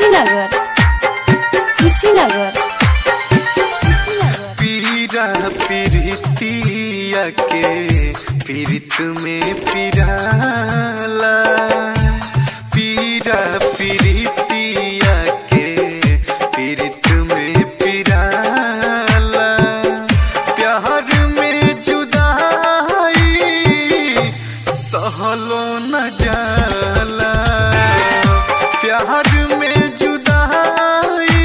कुशीनगर कुशीनगर पीरा पीरितिया के पीरित में पिराला पीरा पीरितिया के पीरित में पिराला प्यार में जुदाई सहलो न जाला प्यार में जुदाई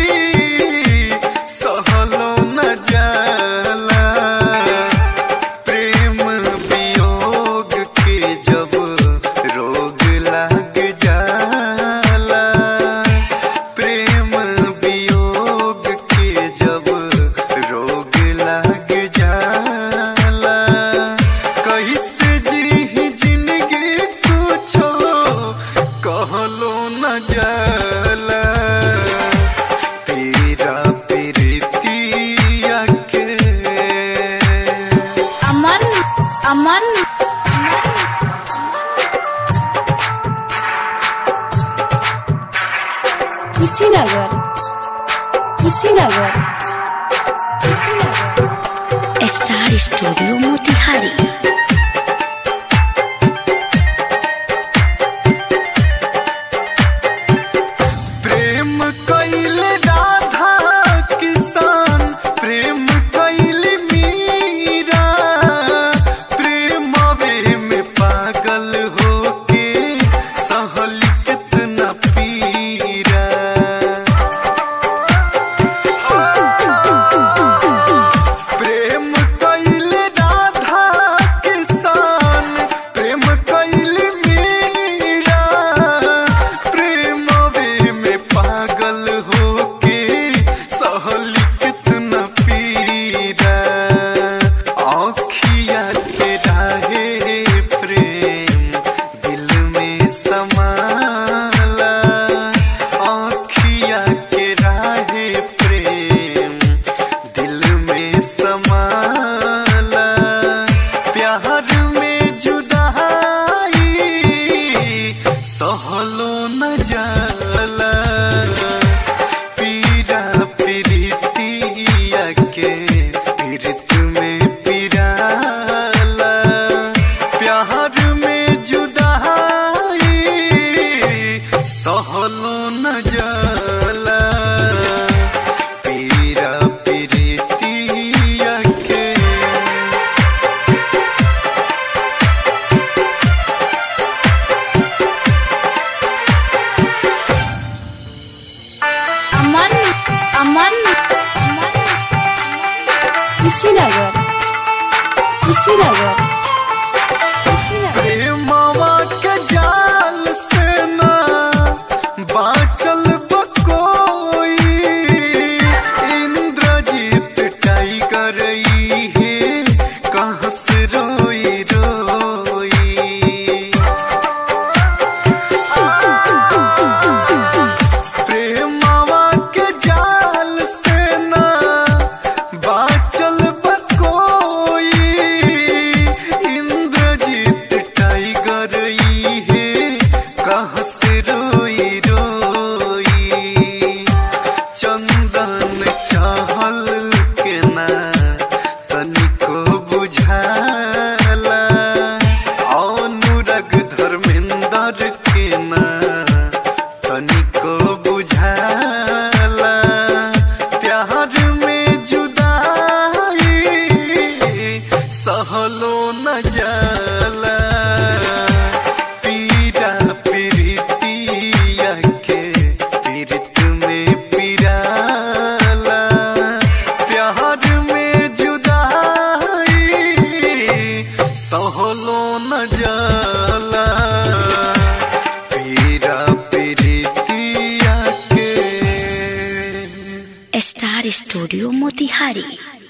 सहलो न जाला प्रेम वियोग के जब रोग लग जाला प्रेम वियोग के जब रोग लग जाला कैसे जी जिंदगी कुछो कहलो न जाला पीरा पीरितिया के अमन अमन कुशीनगर कुशीनगर स्टार स्टूडियो मोतिहारी। प्रेम कइल राधा किसान प्रेम कइल मीरा प्रेमवे में पागल होके सहल कितना पीरा प्रेम कइल राधा किसान प्रेम कइल मीरा प्रेमवे में पागल होके सहल कितना पीरा आँखिया के राहे प्रेम दिल में समाला आँखिया के राहे प्रेम दिल में समाला प्यार में जुदाई सहलो न जाला पीरा पीरितिया के पीरित में पिराला प्यार में जुदाई सहलो न जाला पीरा पीरितिया के अमन अमन कुशीनगर कुशीनगर प्रेमवा के जाल से ना बाँचल कोई इंद्रजीत टाइगर है कहाँ से रोई रोई प्रेमवा के जाल से ना बाँचल कोई इंद्रजीत टाइगर है कहाँ से रोई रोई चंदन चाहल के ना तनिको बुझाला अनुराग धर्मेंद्र के ना तनिको बुझाला प्यार में जुदाई सहलो न जाला पीरा पीरितिया के पीरित में पिराला प्यार में जुदाई सहलो न जाला पीरा पीरितिया के स्टार स्टूडियो मोतिहारी।